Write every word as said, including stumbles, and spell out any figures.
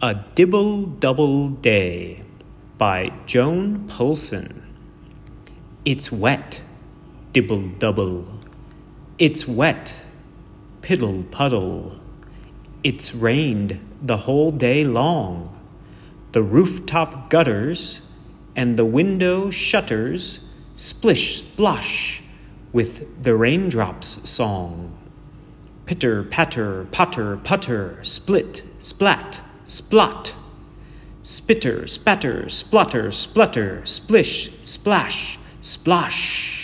A Dibble Double Day by Joan Poulsen. It's wet, dibble double. It's wet, piddle puddle. It's rained the whole day long. The rooftop gutters and the window shutters splish splosh with the raindrops' song. Pitter patter potter putter, split splat splot. Spitter spatter splutter splutter, splish splash splosh.